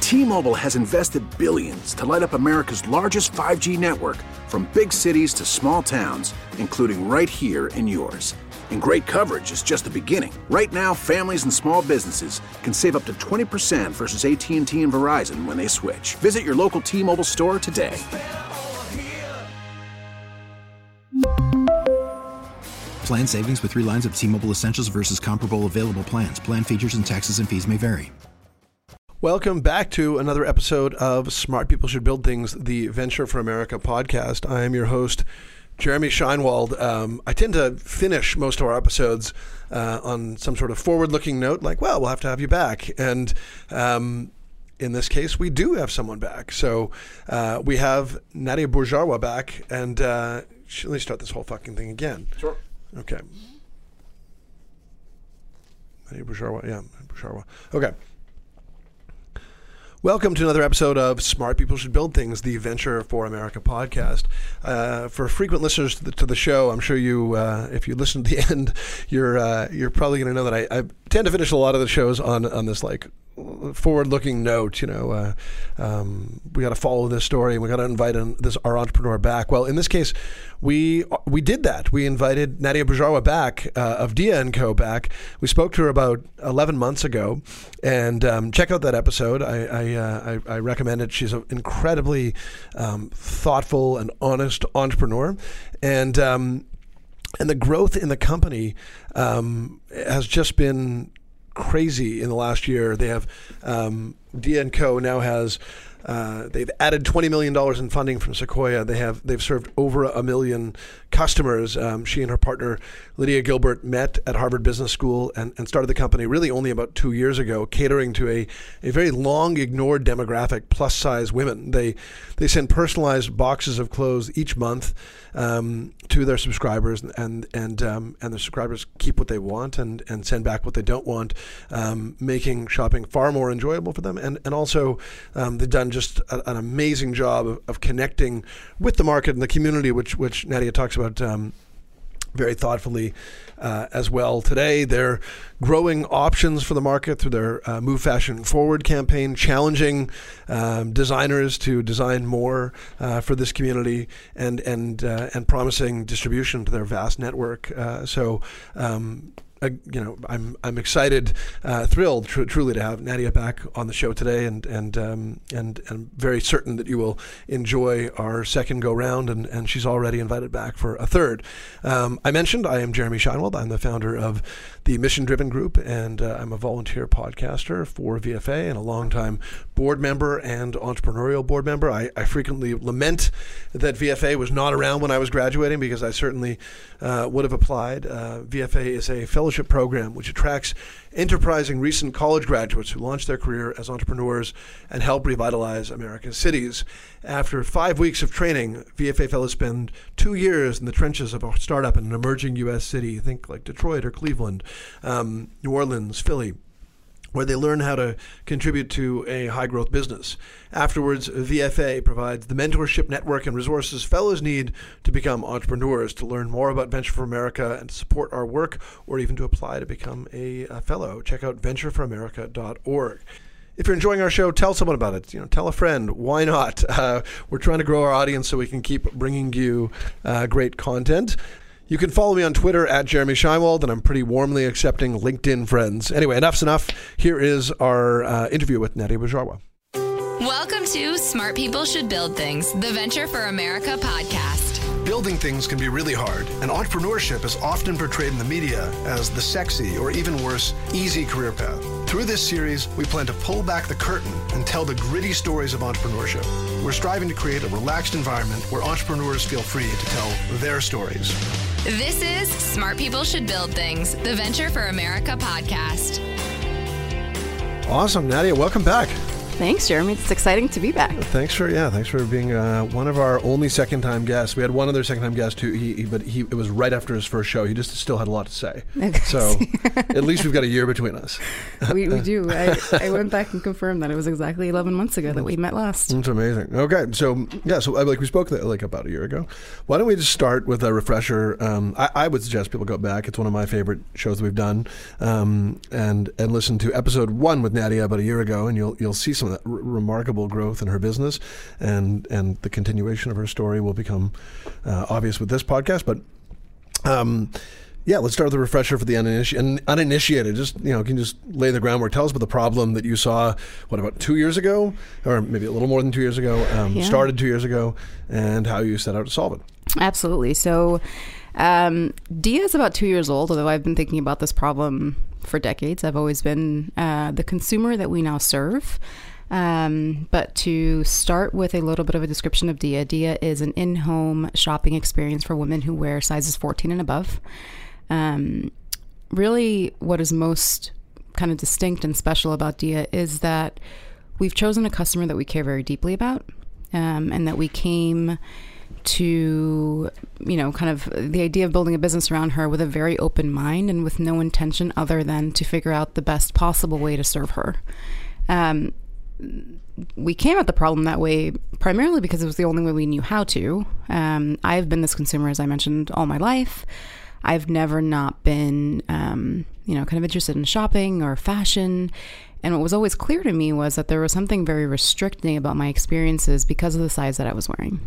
T-Mobile has invested billions to light up America's largest 5G network, from big cities to small towns, including right here in yours. And great coverage is just the beginning. Right now, families and small businesses can save up to 20% versus AT&T and Verizon when they switch. Visit your local T-Mobile store today. Plan savings with 3 lines of T-Mobile Essentials versus comparable available plans. Plan features and taxes and fees may vary. Welcome back to another episode of Smart People Should Build Things, the Venture for America podcast. I am your host, Jeremy Scheinwald. I tend to finish most of our episodes on some sort of forward-looking note, like, well, we'll have to have you back. And in this case, we do have someone back. So we have Nadia Bourgeois back, and let me start this whole fucking thing again. Sure. Okay. Nadia Bourgeois, yeah, Bourgeois. Okay. Welcome to another episode of Smart People Should Build Things, the Venture for America podcast. For frequent listeners to the show, I'm sure you, if you listen to the end, you're probably going to know that I tend to finish a lot of the shows on this like forward-looking note. You know, we got to follow this story, and we got to invite our entrepreneur back. Well, in this case, we did that. We invited Nadia Bourgeois back of Dia & Co. back. We spoke to her about 11 months ago, and check out that episode. I recommend it. She's an incredibly thoughtful and honest entrepreneur, and the growth in the company has just been crazy in the last year. They have Dia & Co. now has they've added $20 million in funding from Sequoia. They've served over 1 million customers. She and her partner Lydia Gilbert met at Harvard Business School and started the company really only about 2 years ago, catering to a very long ignored demographic, plus size women. They send personalized boxes of clothes each month to their subscribers, and the subscribers keep what they want and send back what they don't want, making shopping far more enjoyable for them. And also they've done just an amazing job of connecting with the market and the community, which Nadia talks about very thoughtfully as well. Today, they're growing options for the market through their Move Fashion Forward campaign, challenging designers to design more for this community, and promising distribution to their vast network. I'm excited, thrilled, truly to have Nadia back on the show today, and very certain that you will enjoy our second go round, and she's already invited back for a third. I mentioned I am Jeremy Scheinwald. I'm the founder of the Mission Driven Group, and I'm a volunteer podcaster for VFA and a longtime board member and entrepreneurial board member. I frequently lament that VFA was not around when I was graduating, because I certainly would have applied. VFA is a fellowship program which attracts enterprising recent college graduates who launch their career as entrepreneurs and help revitalize America's cities. After 5 weeks of training, VFA fellows spend 2 years in the trenches of a startup in an emerging U.S. city, think like Detroit or Cleveland, New Orleans, Philly, where they learn how to contribute to a high-growth business. Afterwards, VFA provides the mentorship network and resources fellows need to become entrepreneurs. To learn more about Venture for America and to support our work, or even to apply to become a fellow, check out ventureforamerica.org. If you're enjoying our show, tell someone about it. Tell a friend. Why not? We're trying to grow our audience so we can keep bringing you great content. You can follow me on Twitter at Jeremy Scheinwald, and I'm pretty warmly accepting LinkedIn friends. Anyway, enough's enough. Here is our interview with Nadia Bourgeois. Welcome to Smart People Should Build Things, the Venture for America podcast. Building things can be really hard, and entrepreneurship is often portrayed in the media as the sexy, or even worse, easy career path. Through this series, we plan to pull back the curtain and tell the gritty stories of entrepreneurship. We're striving to create a relaxed environment where entrepreneurs feel free to tell their stories. This is Smart People Should Build Things, the Venture for America podcast. Awesome, Nadia, welcome back. Thanks, Jeremy. It's exciting to be back. Thanks for being one of our only second-time guests. We had one other second-time guest too, but it was right after his first show. He just still had a lot to say. Okay. So at least we've got a year between us. We do. I went back and confirmed that it was exactly 11 months ago that we met last. That's amazing. Okay, so we spoke about a year ago. Why don't we just start with a refresher? I would suggest people go back. It's one of my favorite shows that we've done, and listen to episode 1 with Nadia about a year ago, and you'll see some remarkable growth in her business, and the continuation of her story will become obvious with this podcast. But yeah, let's start with a refresher for the uninitiated. Just, can you just lay the groundwork? Tell us about the problem that you saw, about 2 years ago, or maybe a little more than 2 years ago, started 2 years ago, and how you set out to solve it. Absolutely. So Dia is about 2 years old, although I've been thinking about this problem for decades. I've always been the consumer that we now serve. But to start with a little bit of a description of Dia, Dia is an in-home shopping experience for women who wear sizes 14 and above. Really, what is most kind of distinct and special about Dia is that we've chosen a customer that we care very deeply about, and that we came to, kind of the idea of building a business around her with a very open mind and with no intention other than to figure out the best possible way to serve her. We came at the problem that way primarily because it was the only way we knew how to. I've been this consumer, as I mentioned, all my life. I've never not been, kind of interested in shopping or fashion. And what was always clear to me was that there was something very restricting about my experiences because of the size that I was wearing.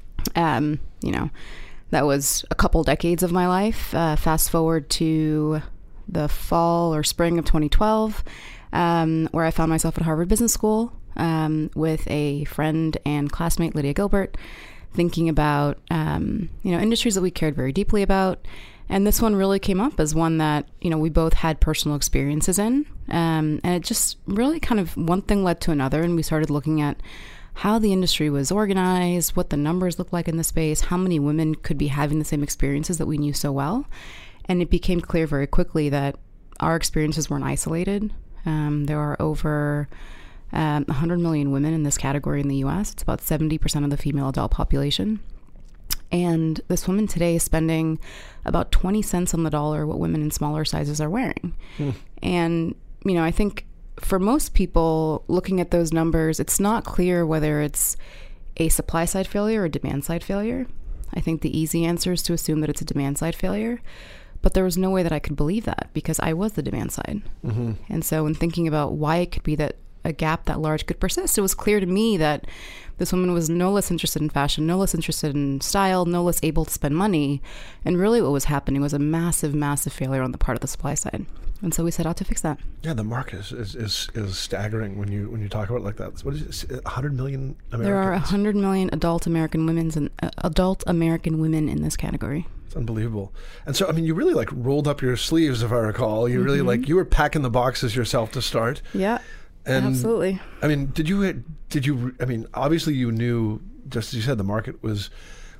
That was a couple decades of my life. Fast forward to the fall or spring of 2012, where I found myself at Harvard Business School with a friend and classmate, Lydia Gilbert, thinking about, industries that we cared very deeply about. And this one really came up as one that, we both had personal experiences in. And it just really kind of one thing led to another. And we started looking at how the industry was organized, what the numbers looked like in the space, how many women could be having the same experiences that we knew so well. And it became clear very quickly that our experiences weren't isolated. There are over 100 million women in this category in the U.S. It's about 70% of the female adult population. And this woman today is spending about 20 cents on the dollar what women in smaller sizes are wearing. And, I think for most people looking at those numbers, it's not clear whether it's a supply side failure or demand side failure. I think the easy answer is to assume that it's a demand side failure. But there was no way that I could believe that because I was the demand side. Mm-hmm. And so in thinking about why it could be that a gap that large could persist, it was clear to me that this woman was no less interested in fashion, no less interested in style, no less able to spend money. And really what was happening was a massive, massive failure on the part of the supply side. And so we set out to fix that. Yeah, the market is staggering when you talk about it like that. What is it, 100 million Americans? There are 100 million adult American women in this category. It's unbelievable. And so, you really rolled up your sleeves, if I recall. You really you were packing the boxes yourself to start. Yeah, and, absolutely. Did you, obviously you knew, just as you said, the market was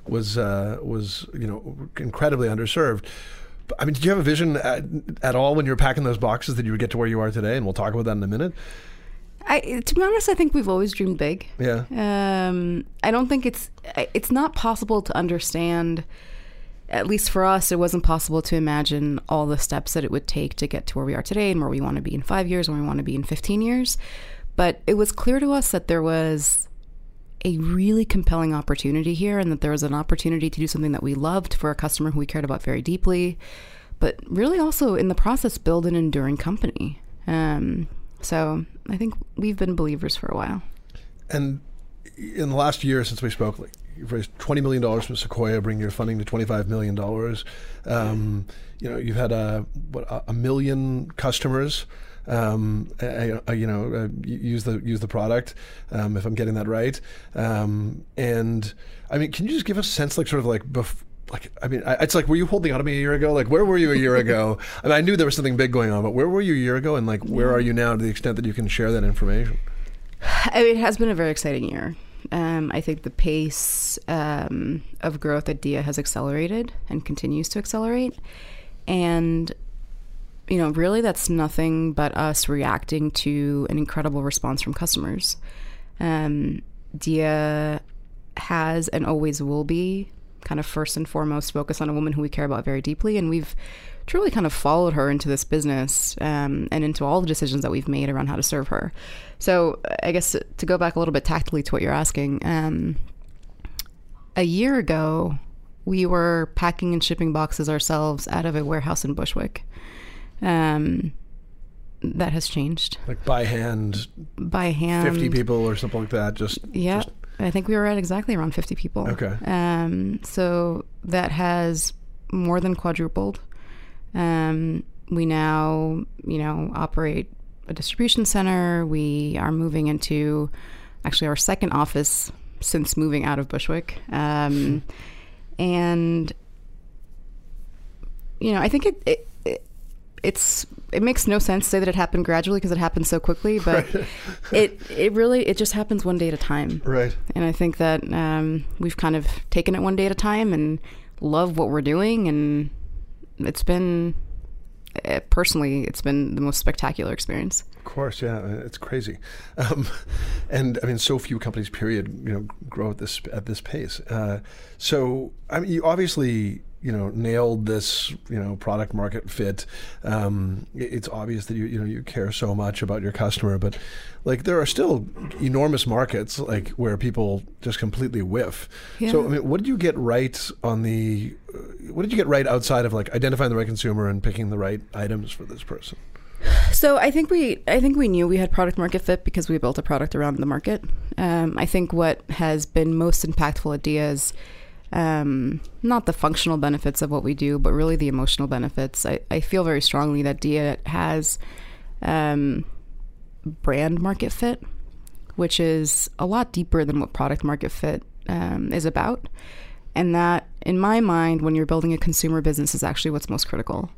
incredibly underserved. But, did you have a vision at all when you were packing those boxes that you would get to where you are today? And we'll talk about that in a minute. To be honest, I think we've always dreamed big. Yeah. I don't think it's not possible to understand. At least for us, it wasn't possible to imagine all the steps that it would take to get to where we are today and where we want to be in 5 years, where we want to be in 15 years. But it was clear to us that there was a really compelling opportunity here and that there was an opportunity to do something that we loved for a customer who we cared about very deeply, but really also in the process build an enduring company. So I think we've been believers for a while. And in the last year since we spoke, you've raised $20 million from Sequoia, bringing your funding to $25 million. You've had a million customers use the product, if I'm getting that right. And can you just give us a sense, it's were you holding on to me a year ago? Where were you a year ago? I knew there was something big going on, but where were you a year ago? And where are you now, to the extent that you can share that information? It has been a very exciting year. I think the pace of growth at Dia has accelerated and continues to accelerate. And, really that's nothing but us reacting to an incredible response from customers. Dia has and always will be kind of first and foremost focused on a woman who we care about very deeply. And we've truly kind of followed her into this business and into all the decisions that we've made around how to serve her. So I guess to go back a little bit tactically to what you're asking, a year ago, we were packing and shipping boxes ourselves out of a warehouse in Bushwick. that has changed. Like by hand, 50 people or something like that. I think we were at exactly around 50 people. Okay. So that has more than quadrupled. We now, operate a distribution center. We are moving into actually our second office since moving out of Bushwick. And, I think it makes no sense to say that it happened gradually because it happened so quickly, but it just happens one day at a time. Right. And I think that we've kind of taken it one day at a time and love what we're doing. And it's been, personally, it's been the most spectacular experience. Of course, yeah, it's crazy. And I mean, so few companies, period, grow at this pace. So I mean, you obviously, nailed this, product market fit. It's obvious that you care so much about your customer, but like there are still enormous markets like where people just completely whiff. Yeah. So I mean, what did you get right outside of like identifying the right consumer and picking the right items for this person? So I think we knew we had product market fit because we built a product around the market. I think what has been most impactful at Dia is not the functional benefits of what we do, but really the emotional benefits. I feel very strongly that Dia has brand market fit, which is a lot deeper than what product market fit is about. And that, in my mind, when you're building a consumer business, is actually what's most critical.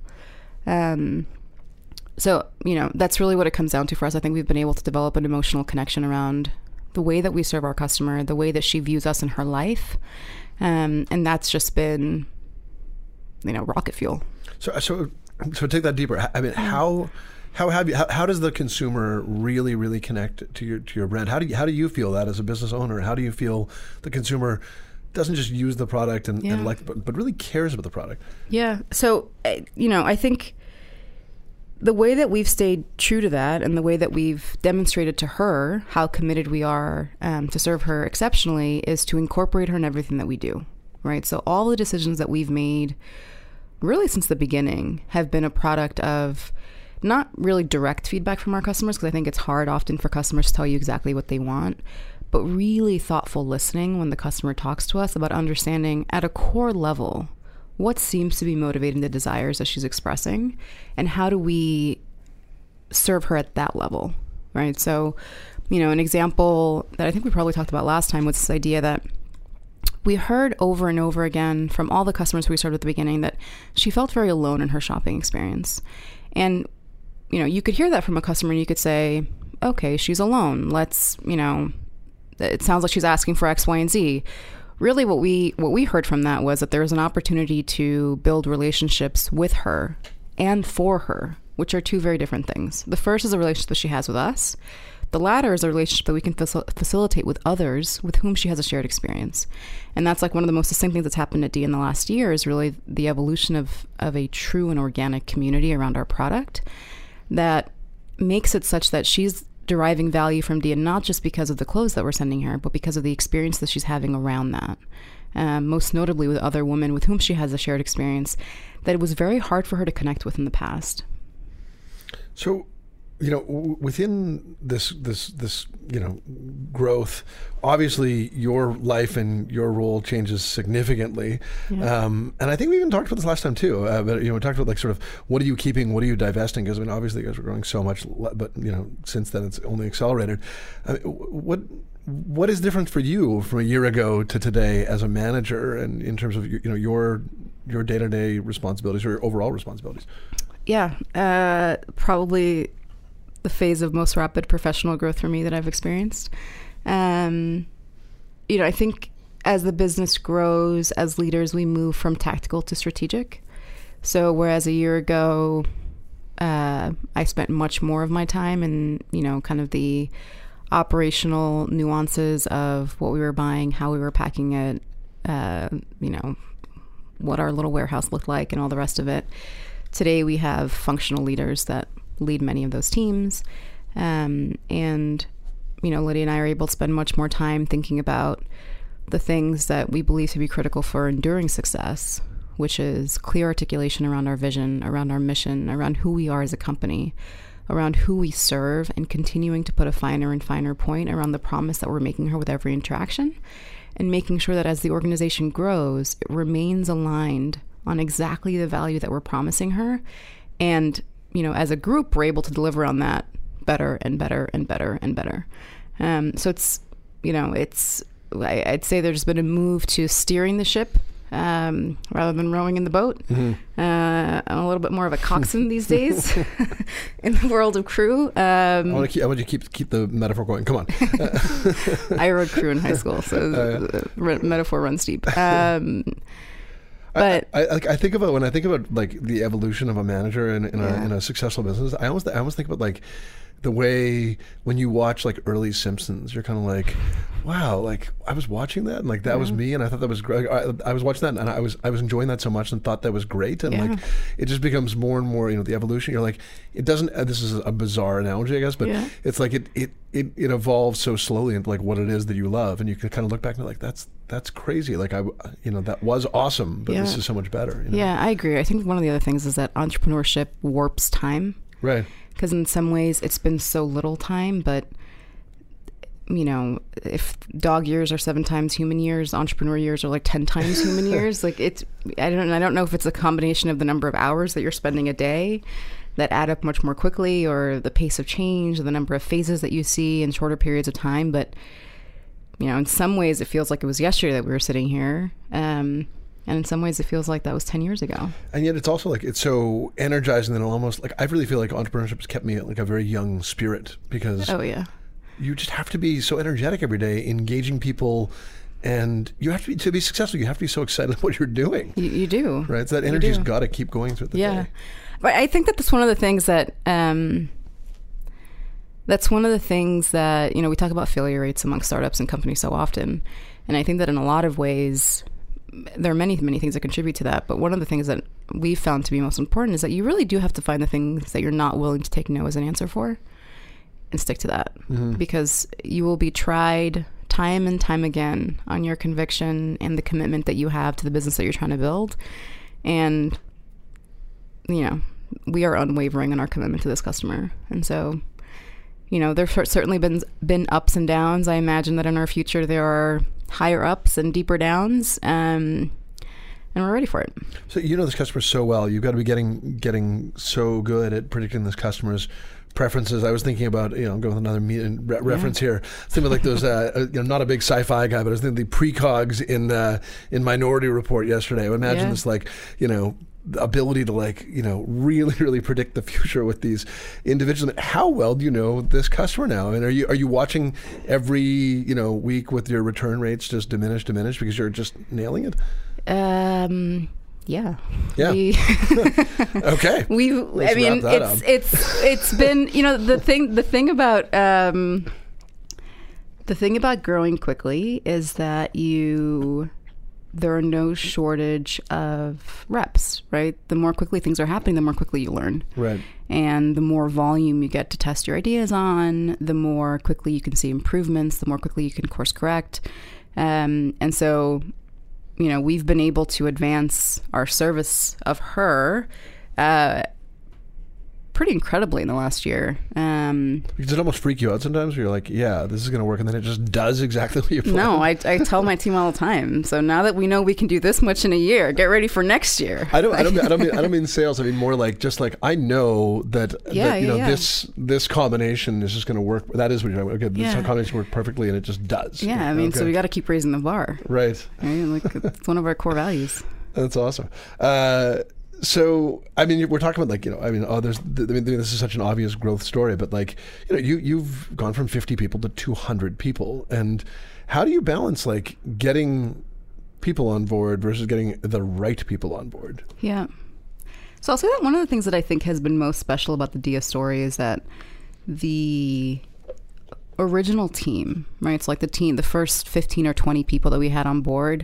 So, that's really what it comes down to for us. I think we've been able to develop an emotional connection around the way that we serve our customer, the way that she views us in her life. And that's just been, rocket fuel. So take that deeper. I mean, how does the consumer really connect to your brand? How do you feel that as a business owner? How do you feel the consumer doesn't just use the product and like, but really cares about the product? Yeah. So, I think the way that we've stayed true to that and the way that we've demonstrated to her how committed we are to serve her exceptionally is to incorporate her in everything that we do, right? So all the decisions that we've made really since the beginning have been a product of not really direct feedback from our customers, because I think it's hard often for customers to tell you exactly what they want, but really thoughtful listening when the customer talks to us about understanding at a core level what seems to be motivating the desires that she's expressing, and how do we serve her at that level, right? So, an example that I think we probably talked about last time was this idea that we heard over and over again from all the customers who we served at the beginning that she felt very alone in her shopping experience. And, you could hear that from a customer and you could say, okay, she's alone. Let's, it sounds like she's asking for X, Y, and Z. Really, what we heard from that was that there was an opportunity to build relationships with her and for her, which are two very different things. The first is a relationship that she has with us. The latter is a relationship that we can facilitate with others with whom she has a shared experience. And that's like one of the most distinct things that's happened at Dia in the last year is really the evolution of a true and organic community around our product that makes it such that she's deriving value from Dia, not just because of the clothes that we're sending her, but because of the experience that she's having around that. Most notably with other women with whom she has a shared experience that it was very hard for her to connect with in the past. So, within this growth, obviously your life and your role changes significantly. Yeah. And I think we even talked about this last time too. But we talked about like sort of what are you keeping, what are you divesting? Because obviously you guys were growing so much, but since then it's only accelerated. What is different for you from a year ago to today as a manager, and in terms of your day-to-day responsibilities or your overall responsibilities? Yeah, probably the phase of most rapid professional growth for me that I've experienced. I think as the business grows, as leaders, we move from tactical to strategic. So whereas a year ago, I spent much more of my time in, kind of the operational nuances of what we were buying, how we were packing it, what our little warehouse looked like and all the rest of it. Today we have functional leaders that lead many of those teams. And, Lydia and I are able to spend much more time thinking about the things that we believe to be critical for enduring success, which is clear articulation around our vision, around our mission, around who we are as a company, around who we serve and continuing to put a finer and finer point around the promise that we're making her with every interaction, and making sure that as the organization grows, it remains aligned on exactly the value that we're promising her. And, you know, as a group, we're able to deliver on that better and better and better and better. So it's, you know, I'd say there's been a move to steering the ship rather than rowing in the boat. I'm a little bit more of a coxswain these days in the world of crew. I want you to keep the metaphor going. Come on. I rowed crew in high school, so metaphor runs deep. But I think about, when I think about like the evolution of a manager in a successful business, I almost think about like the way when you watch like early Simpsons, you're kind of like, wow, like I was watching that and like that was me, and I thought that was great. I was watching that and I was enjoying that so much and thought that was great, and like it just becomes more and more, you know, the evolution. You're like, it doesn't. This is a bizarre analogy, I guess, but it's like it evolves so slowly into like what it is that you love, and you can kind of look back and be like, that's crazy. Like that was awesome, but this is so much better. You know? Yeah, I agree. I think one of the other things is that entrepreneurship warps time. Right. Because in some ways it's been so little time, but you know, if dog years are 7 times human years, entrepreneur years are like 10 times human years. Like I don't know if it's a combination of the number of hours that you're spending a day that add up much more quickly, or the pace of change, or the number of phases that you see in shorter periods of time. But you know, in some ways it feels like it was yesterday that we were sitting here. And in some ways it feels like that was 10 years ago. And yet it's also like, it's so energizing that almost like, I really feel like entrepreneurship has kept me at like a very young spirit, because you just have to be so energetic every day, engaging people, and you have to be successful. You have to be so excited about what you're doing. You do. Right? So that energy's got to keep going through the day. But I think that that's one of the things that, you know, we talk about failure rates among startups and companies so often. And I think that in a lot of ways, there are many, many things that contribute to that. But one of the things that we've found to be most important is that you really do have to find the things that you're not willing to take no as an answer for, and stick to that. Because you will be tried time and time again on your conviction and the commitment that you have to the business that you're trying to build. And, you know, we are unwavering in our commitment to this customer. And so, you know, there's certainly been ups and downs. I imagine that in our future there are higher ups and deeper downs, and we're ready for it. So you know this customer so well. You've got to be getting so good at predicting this customer's preferences. I was thinking about, you know, going with another reference here. Thinking about like those, you know, not a big sci-fi guy, but I was thinking the precogs in Minority Report yesterday. I imagine this, like, you know, the ability to, like, you know, really, really predict the future with these individuals. How well do you know this customer now? And are you watching every, you know, week with your return rates just diminish because you're just nailing it? Yeah. Okay. It's been, you know, the thing about growing quickly is that there are no shortage of reps, right? The more quickly things are happening, the more quickly you learn. Right. And the more volume you get to test your ideas on, the more quickly you can see improvements, the more quickly you can course correct. And so, you know, we've been able to advance our service of her pretty incredibly in the last year. Does it almost freak you out sometimes where you're like, yeah, this is going to work, and then it just does exactly what you planned? No, I tell my team all the time. So now that we know we can do this much in a year, get ready for next year. I don't mean sales. I mean more like, just like, I know that this combination is just going to work. That is what you're talking about. Okay, this combination worked perfectly, and it just does. Yeah, I mean, so we got to keep raising the bar. Right. Like, it's one of our core values. That's awesome. So, I mean, we're talking about, like, you know, I mean, this is such an obvious growth story, but, like, you know, you've gone from 50 people to 200 people, and how do you balance, like, getting people on board versus getting the right people on board? Yeah. So I'll say that one of the things that I think has been most special about the Dia story is that the original team, right? It's like the first 15 or 20 people that we had on board,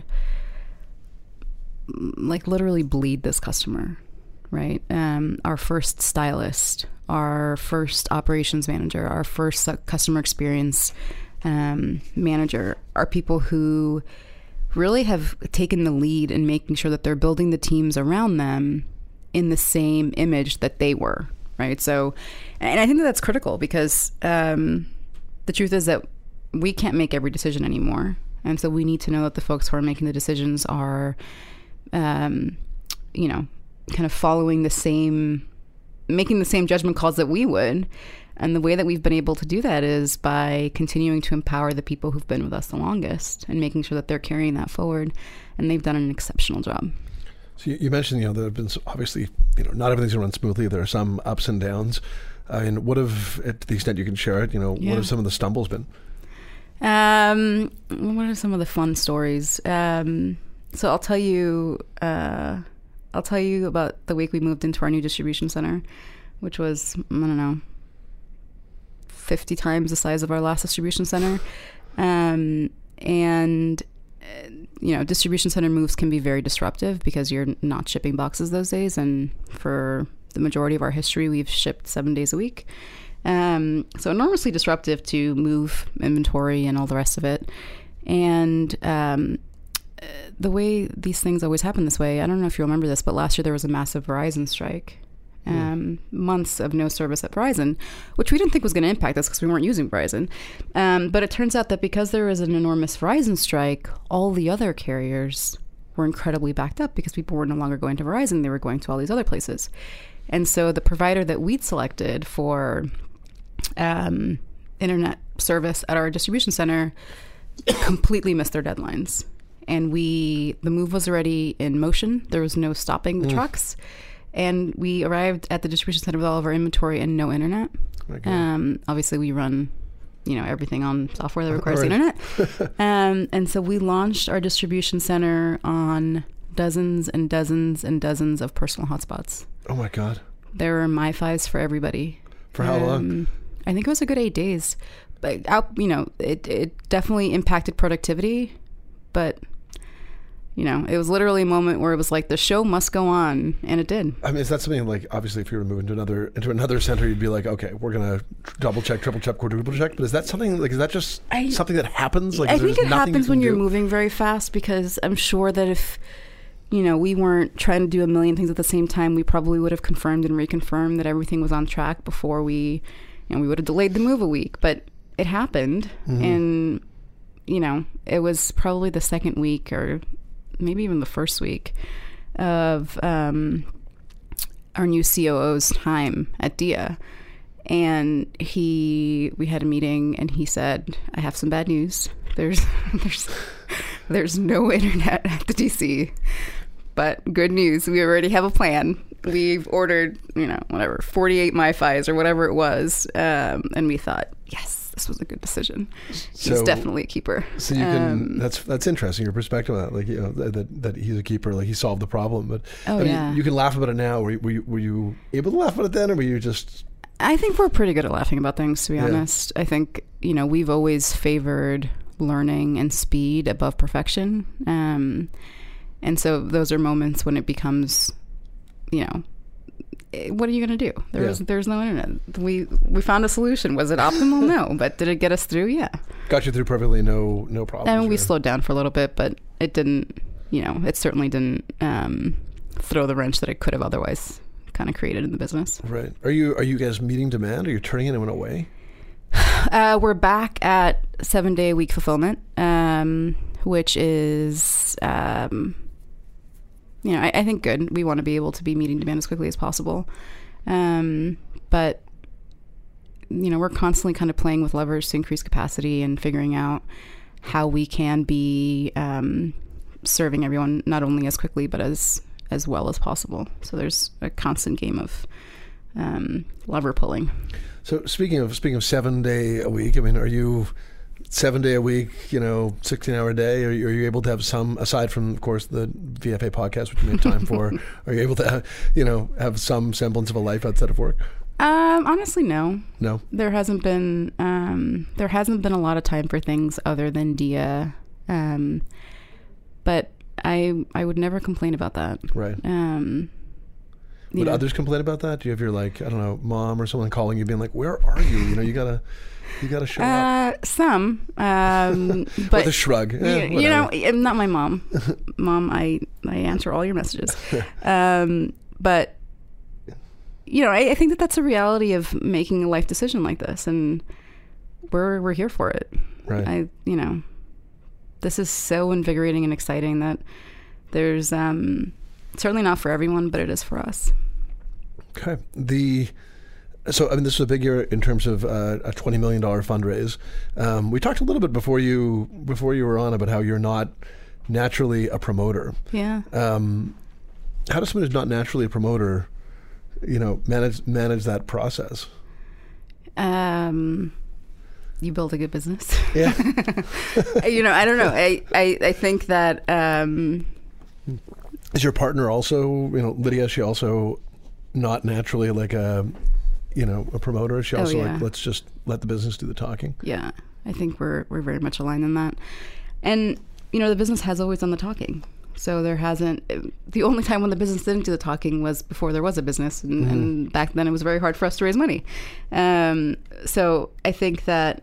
like, literally bleed this customer, right? Our first stylist, our first operations manager, our first customer experience manager are people who really have taken the lead in making sure that they're building the teams around them in the same image that they were, right? So, and I think that's critical because the truth is that we can't make every decision anymore. And so we need to know that the folks who are making the decisions are, kind of following making the same judgment calls that we would. And the way that we've been able to do that is by continuing to empower the people who've been with us the longest and making sure that they're carrying that forward. And they've done an exceptional job. So you mentioned, there have been obviously, not everything's going to run smoothly. There are some ups and downs. And what have, to the extent you can share it, what have some of the stumbles been? What are some of the fun stories? So I'll tell you about the week we moved into our new distribution center, which was, 50 times the size of our last distribution center. Distribution center moves can be very disruptive because you're not shipping boxes those days. And for the majority of our history, we've shipped 7 days a week. So enormously disruptive to move inventory and all the rest of it. And the way these things always happen this way, I don't know if you remember this, but last year there was a massive Verizon strike. Months of no service at Verizon, which we didn't think was going to impact us because we weren't using Verizon. But it turns out that because there was an enormous Verizon strike, all the other carriers were incredibly backed up because people were no longer going to Verizon. They were going to all these other places. And so the provider that we'd selected for internet service at our distribution center completely missed their deadlines. And the move was already in motion. There was no stopping the trucks. And we arrived at the distribution center with all of our inventory and no internet. Obviously, we run, everything on software that requires the internet. And so we launched our distribution center on dozens and dozens and dozens of personal hotspots. Oh, my God. There were MiFis for everybody. For how long? I think it was a good 8 days. But, it definitely impacted productivity. But... it was literally a moment where it was like the show must go on, and it did. I mean, is that something like, obviously, if you were to move into another center, you'd be like, okay, we're gonna double check, triple check, quadruple check. But is that something like, is that just something that happens? Like, I think it happens when you're moving very fast, because I'm sure that if we weren't trying to do a million things at the same time, we probably would have confirmed and reconfirmed that everything was on track before we would have delayed the move a week. But it happened, and it was probably the second week or maybe even the first week of our new COO's time at DIA. And we had a meeting, and he said, I have some bad news. There's no internet at the DC, but good news. We already have a plan. We've ordered, 48 MiFis or whatever it was. And we thought, yes, this was a good decision. He's definitely a keeper. So you can, that's interesting, your perspective on that, that he's a keeper, like he solved the problem. But you can laugh about it now. Were you able to laugh about it then, or were you just... I think we're pretty good at laughing about things, to be honest. I think, we've always favored learning and speed above perfection. And so those are moments when it becomes, what are you going to do? There's no internet. We found a solution. Was it optimal? No. But did it get us through? Yeah. Got you through perfectly. No problems. I mean, we slowed down for a little bit, but it didn't, it certainly didn't throw the wrench that it could have otherwise kind of created in the business. Right. Are you guys meeting demand? Are you turning anyone away? We're back at 7-day-a-week fulfillment, which is... I think good. We want to be able to be meeting demand as quickly as possible. But, we're constantly kind of playing with levers to increase capacity and figuring out how we can be serving everyone not only as quickly but as well as possible. So there's a constant game of lever pulling. So speaking of 7 day a week, I mean, are you 7 day a week, 16-hour day? Are you able to have some, aside from, of course, the VFA podcast, which you made time for, are you able to, have some semblance of a life outside of work? Honestly, no. No? There hasn't been a lot of time for things other than DIA. But I would never complain about that. Right. Would others complain about that? Do you have your, mom or someone calling you being like, where are you? You gotta show up. Some, but with a shrug. Not my mom. Mom, I answer all your messages. But I think that that's a reality of making a life decision like this, and we're here for it. Right. This is so invigorating and exciting that there's certainly not for everyone, but it is for us. Okay. So, this is a big year in terms of a $20 million fundraise. We talked a little bit before you were on about how you're not naturally a promoter. Yeah. How does someone who's not naturally a promoter, manage that process? You build a good business. Yeah. I don't know. I think that. Is your partner also, Lydia? Is she also not naturally like a promoter? Is she also like, let's just let the business do the talking? Yeah, I think we're very much aligned in that. And the business has always done the talking. So there hasn't. The only time when the business didn't do the talking was before there was a business, and back then it was very hard for us to raise money. So I think that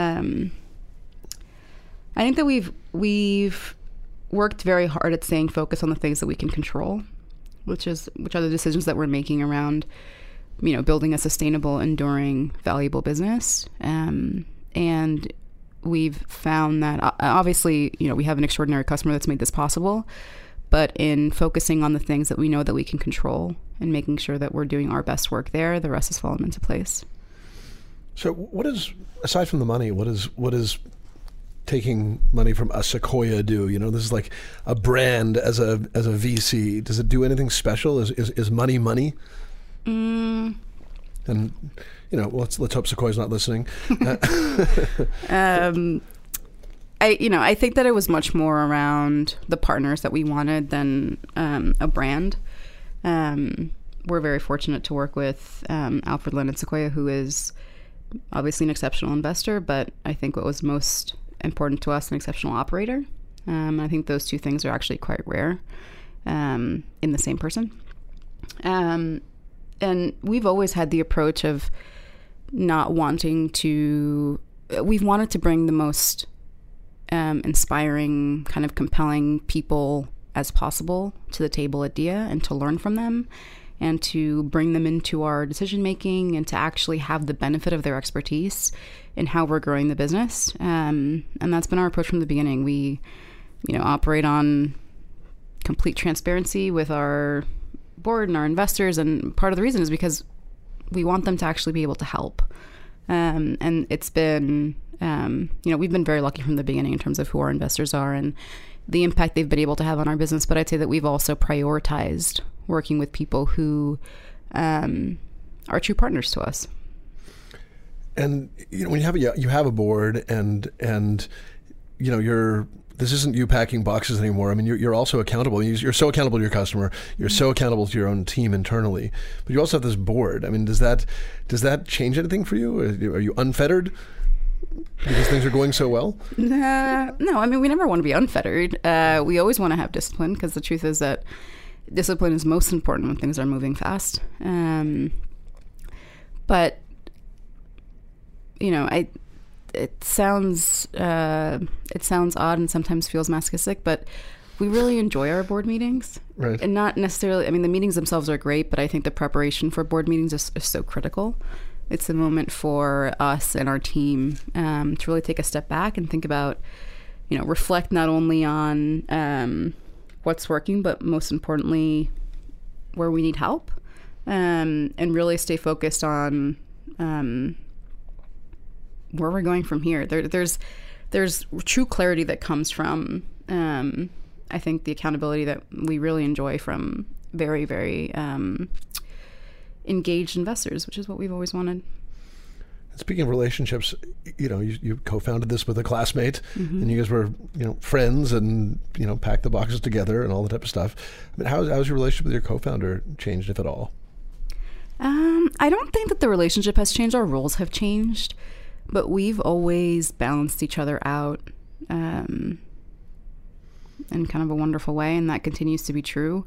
we've worked very hard at staying focused on the things that we can control, which are the decisions that we're making around, building a sustainable, enduring, valuable business. And we've found that obviously, we have an extraordinary customer that's made this possible, but in focusing on the things that we know that we can control and making sure that we're doing our best work there, the rest is falling into place. So what is, aside from the money, what is taking money from a Sequoia do? This is like a brand as a VC. Does it do anything special? Is money money? And let's hope Sequoia's not listening. I think that it was much more around the partners that we wanted than a brand. We're very fortunate to work with Alfred Lin and Sequoia, who is obviously an exceptional investor, but I think what was most important to us, an exceptional operator. I think those two things are actually quite rare in the same person. And we've always had the approach of not wanting to, we've wanted to bring the most inspiring, kind of compelling people as possible to the table at DIA and to learn from them and to bring them into our decision making and to actually have the benefit of their expertise in how we're growing the business. And that's been our approach from the beginning. We, operate on complete transparency with our board and our investors, and part of the reason is because we want them to actually be able to help. And it's been, we've been very lucky from the beginning in terms of who our investors are and the impact they've been able to have on our business. But I'd say that we've also prioritized working with people who are true partners to us. And when you have a board, and this isn't you packing boxes anymore. I mean, you're also accountable. You're so accountable to your customer. You're so accountable to your own team internally. But you also have this board. I mean, does that change anything for you? Are you unfettered because things are going so well? No. I mean, we never want to be unfettered. We always want to have discipline, because the truth is that discipline is most important when things are moving fast. But it sounds odd and sometimes feels masochistic, but we really enjoy our board meetings. Right. And not necessarily, the meetings themselves are great, but I think the preparation for board meetings is so critical. It's a moment for us and our team to really take a step back and think about, reflect not only on what's working, but most importantly, where we need help, and really stay focused on where we're going from here. There's true clarity that comes from, I think, the accountability that we really enjoy from very, very engaged investors, which is what we've always wanted. Speaking of relationships, you co-founded this with a classmate, and you guys were, friends, and packed the boxes together and all that type of stuff. I mean, how's your relationship with your co-founder changed, if at all? I don't think that the relationship has changed. Our roles have changed, but we've always balanced each other out in kind of a wonderful way, and that continues to be true.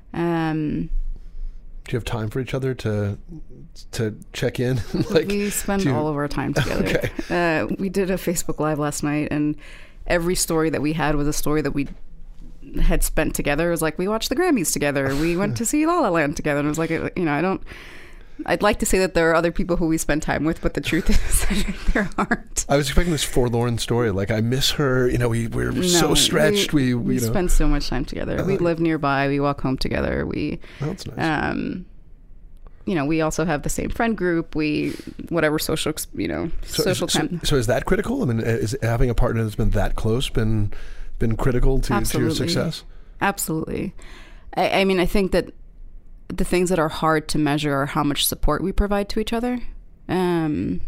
Do you have time for each other to check in? We spend all of our time together. Okay. We did a Facebook Live last night, and every story that we had was a story that we had spent together. It was like, we watched the Grammys together. We went to see La La Land together. And it was like, I'd like to say that there are other people who we spend time with, but the truth is there aren't. I was expecting this forlorn story. Like, I miss her. You know, we're so stretched. We spend so much time together. We live nearby. We walk home together. That's nice. You know, we also have the same friend group. Whatever social time. So is that critical? I mean, is having a partner that's been that close been critical to your success? Absolutely. I mean, I think that the things that are hard to measure are how much support we provide to each other. And,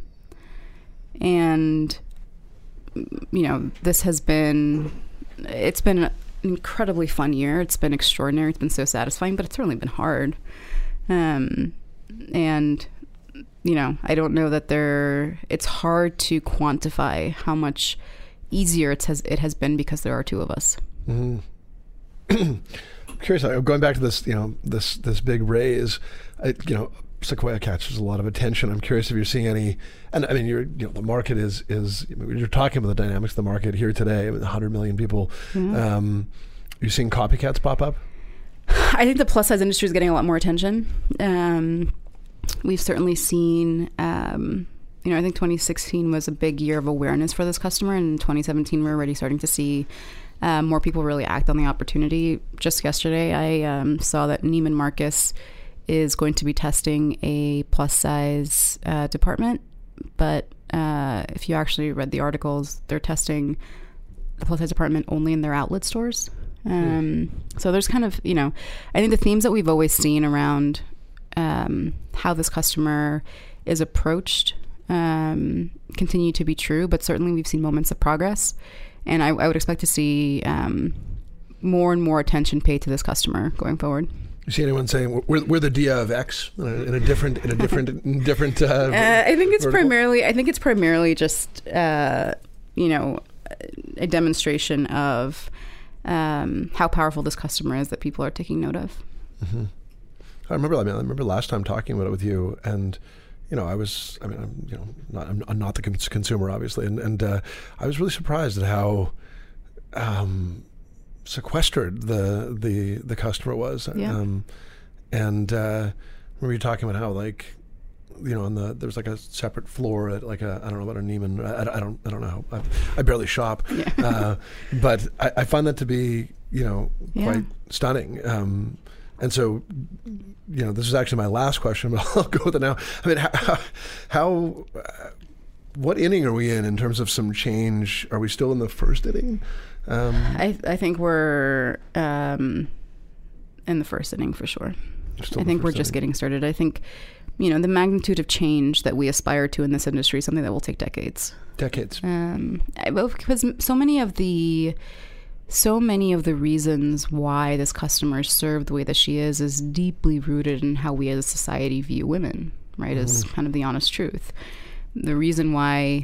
you know, it's been an incredibly fun year. It's been extraordinary. It's been so satisfying, but it's certainly been hard. And, you know, I don't know that it's hard to quantify how much easier it has been because there are two of us. Mm-hmm. I'm curious, going back to this, you know, this big raise, you know, Sequoia catches a lot of attention. I'm curious if you're seeing any, and I mean, the market is you're talking about the dynamics of the market here today. I mean, 100 million people. Mm-hmm. You're seeing copycats pop up? I think the plus size industry is getting a lot more attention. We've certainly seen, you know, I think 2016 was a big year of awareness for this customer. And in 2017, we're already starting to see more people really act on the opportunity. Just yesterday, I saw that Neiman Marcus is going to be testing a plus size department. But if you actually read the articles, they're testing the plus size department only in their outlet stores. So there's kind of, you know, I think the themes that we've always seen around how this customer is approached continue to be true, but certainly we've seen moments of progress. And I would expect to see more and more attention paid to this customer going forward. You see anyone saying we're the Dia of X in a different? I think it's primarily just you know, a demonstration of how powerful this customer is that people are taking note of. Mm-hmm. I remember last time talking about it with you, and you know, I'm not the consumer, obviously, and I was really surprised at how sequestered the customer was. Yeah. And remember you talking about how, like, you know, there's like a separate floor at like I don't know about a Neiman. I don't know. I barely shop. Yeah. But I find that to be, you know, quite stunning. And so, you know, this is actually my last question, but I'll go with it now. I mean, how what inning are we in terms of some change? Are we still in the first inning? I think we're in the first inning for sure. I think we're just getting started. I think, you know, the magnitude of change that we aspire to in this industry is something that will take decades. Because so many of the reasons why this customer is served the way that she is deeply rooted in how we as a society view women, right? Mm-hmm. Is kind of the honest truth. The reason why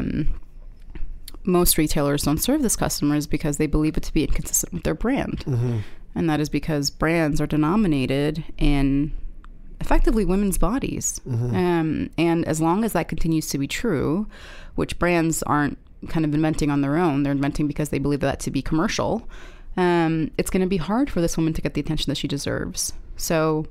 most retailers don't serve this customer is because they believe it to be inconsistent with their brand. Mm-hmm. And that is because brands are denominated in effectively women's bodies. Mm-hmm. And as long as that continues to be true, which brands aren't kind of inventing on their own, they're inventing because they believe that to be commercial, it's going to be hard for this woman to get the attention that she deserves. So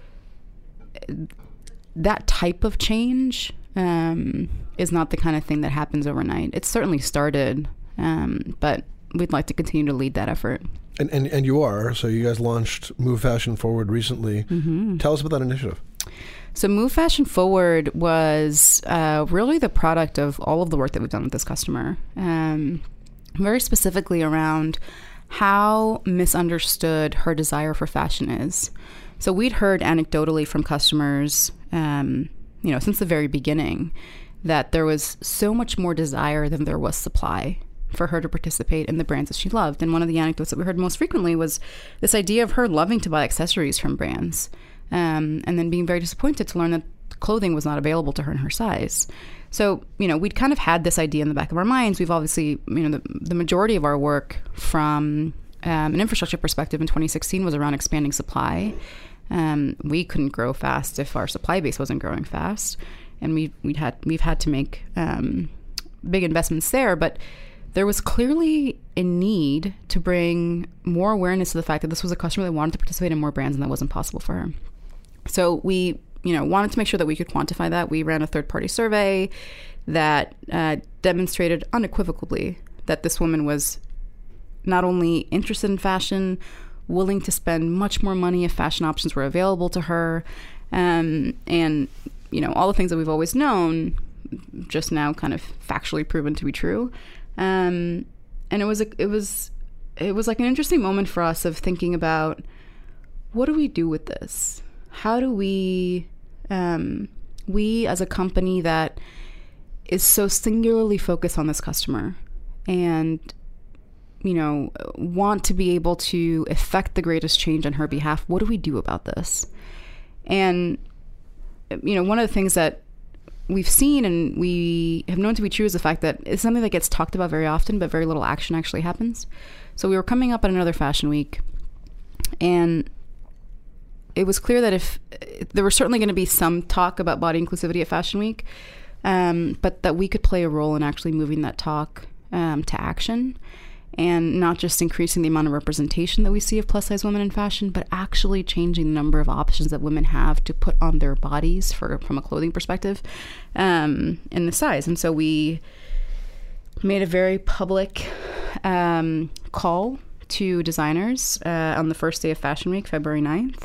that type of change is not the kind of thing that happens overnight. It's certainly started, but we'd like to continue to lead that effort. And you are. So you guys launched Move Fashion Forward recently. Mm-hmm. Tell us about that initiative. So Move Fashion Forward was really the product of all of the work that we've done with this customer. Very specifically around how misunderstood her desire for fashion is. So we'd heard anecdotally from customers, you know, since the very beginning, that there was so much more desire than there was supply for her to participate in the brands that she loved. And one of the anecdotes that we heard most frequently was this idea of her loving to buy accessories from brands, and then being very disappointed to learn that clothing was not available to her in her size. So, you know, we'd kind of had this idea in the back of our minds. We've obviously, you know, the majority of our work from an infrastructure perspective in 2016 was around expanding supply. We couldn't grow fast if our supply base wasn't growing fast, and we've had to make big investments there. But there was clearly a need to bring more awareness to the fact that this was a customer that wanted to participate in more brands, and that wasn't possible for her. So we wanted to make sure that we could quantify that. We ran a third-party survey that demonstrated unequivocally that this woman was not only interested in fashion, willing to spend much more money if fashion options were available to her, and all the things that we've always known, just now kind of factually proven to be true. And it was like an interesting moment for us of thinking about, what do we do with this? How do we as a company that is so singularly focused on this customer and want to be able to effect the greatest change on her behalf, what do we do about this? And one of the things that we've seen and we have known to be true is the fact that it's something that gets talked about very often, but very little action actually happens. So we were coming up on another fashion week, and it was clear that if there was certainly going to be some talk about body inclusivity at Fashion Week, but that we could play a role in actually moving that talk to action, and not just increasing the amount of representation that we see of plus size women in fashion, but actually changing the number of options that women have to put on their bodies from a clothing perspective, and the size. And so we made a very public call to designers on the first day of Fashion Week, February 9th.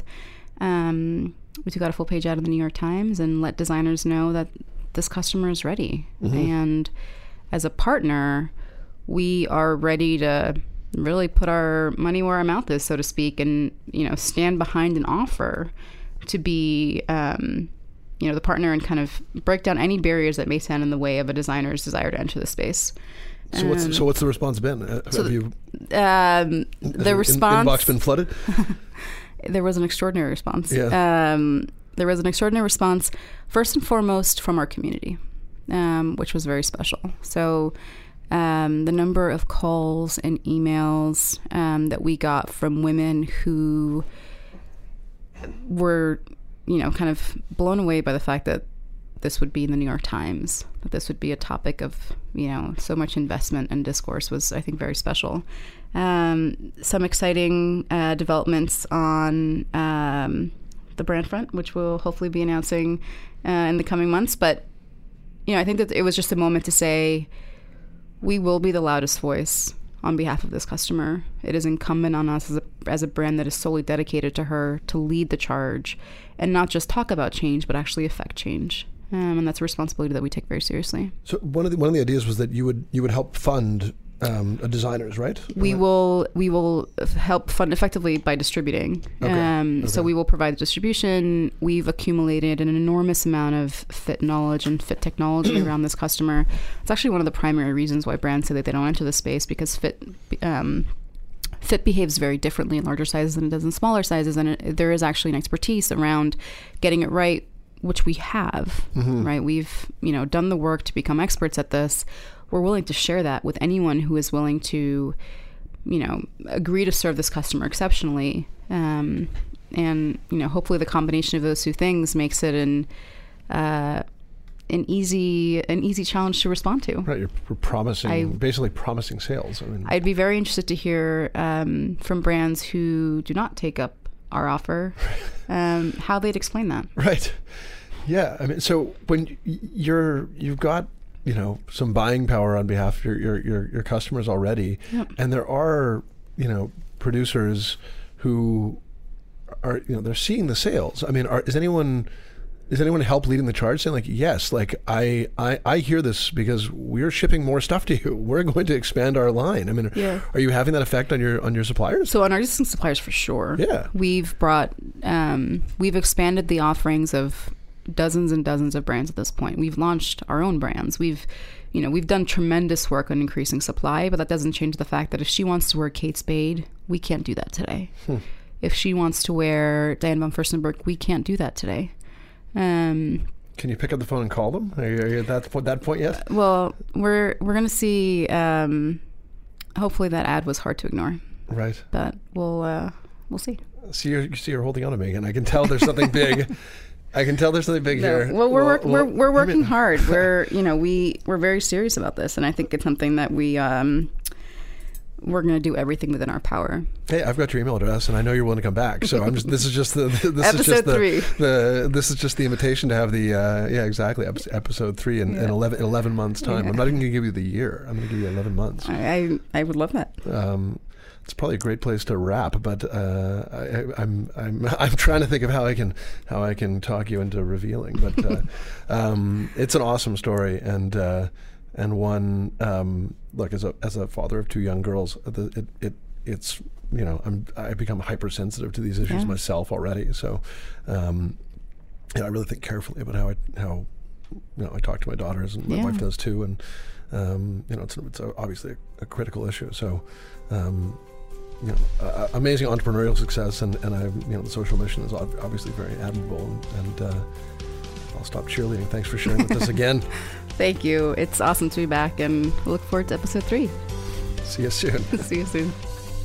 We took out a full page ad in the New York Times and let designers know that this customer is ready. Mm-hmm. And as a partner, we are ready to really put our money where our mouth is, so to speak, and stand behind an offer to be the partner and kind of break down any barriers that may stand in the way of a designer's desire to enter the space. So what's the response been? The response, inbox been flooded? There was an extraordinary response. Yeah. There was an extraordinary response, first and foremost, from our community, which was very special. So the number of calls and emails that we got from women who were, kind of blown away by the fact that this would be in the New York Times, that this would be a topic of, so much investment and discourse was, I think, very special. Some exciting developments on the brand front, which we'll hopefully be announcing in the coming months. But, I think that it was just a moment to say, we will be the loudest voice on behalf of this customer. It is incumbent on us as a brand that is solely dedicated to her to lead the charge and not just talk about change, but actually affect change. And that's a responsibility that we take very seriously. So one of the ideas was that you would help fund designers, right? We will help fund effectively by distributing. Okay. So we will provide the distribution. We've accumulated an enormous amount of fit knowledge and fit technology around this customer. It's actually one of the primary reasons why brands say that they don't enter the space, because fit behaves very differently in larger sizes than it does in smaller sizes, and there is actually an expertise around getting it right, which we have. Mm-hmm. Right? We've done the work to become experts at this. We're willing to share that with anyone who is willing to, agree to serve this customer exceptionally. And hopefully the combination of those two things makes it an easy challenge to respond to. Right, you're basically promising sales. I'd be very interested to hear from brands who do not take up our offer, how they'd explain that. Right. Yeah. So when you've got some buying power on behalf of your customers already. Yep. And there are, producers who are, they're seeing the sales. Is anyone help leading the charge saying yes, I hear this because we're shipping more stuff to you. We're going to expand our line. Are you having that effect on your suppliers? So on our existing suppliers, for sure. Yeah. We've expanded the offerings of dozens and dozens of brands at this point. We've launched our own brands. We've done tremendous work on increasing supply, but that doesn't change the fact that if she wants to wear Kate Spade, we can't do that today. If she wants to wear Diane von Furstenberg, we can't do that today. Can you pick up the phone and call them? Are you at that point yet? Well, we're going to see. Hopefully, that ad was hard to ignore. Right. But we'll see. See, you're holding on to me, and I can tell there's something big. Here. Well, we're working hard. We're very serious about this, and I think it's something that we're going to do everything within our power. Hey, I've got your email address, and I know you're willing to come back. So I'm just. This is just the Episode 3. This is just the invitation to have the exactly episode 3 in 11 months time. I'm not even going to give you the year. I'm going to give you 11 months. I would love that. It's probably a great place to wrap, but I'm trying to think of how I can talk you into revealing. But it's an awesome story, and one look, as a father of 2 young girls, it's I've become hypersensitive to these issues myself already. So I really think carefully about how I talk to my daughters, and my wife does too, and it's obviously a critical issue. So. Amazing entrepreneurial success, and the social mission is obviously very admirable, and I'll stop cheerleading. Thanks for sharing with us again. Thank you. It's awesome to be back, and we'll look forward to episode 3. See you soon. See you soon.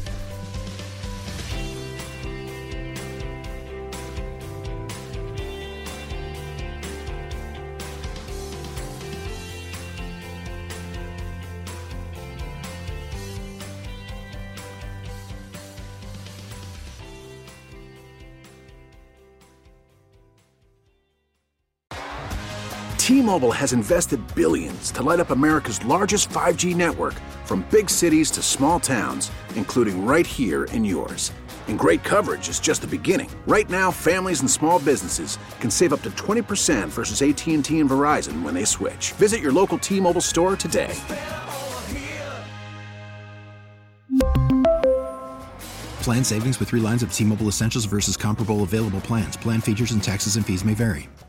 T-Mobile has invested billions to light up America's largest 5G network, from big cities to small towns, including right here in yours. And great coverage is just the beginning. Right now, families and small businesses can save up to 20% versus AT&T and Verizon when they switch. Visit your local T-Mobile store today. Plan savings with 3 lines of T-Mobile Essentials versus comparable available plans. Plan features and taxes and fees may vary.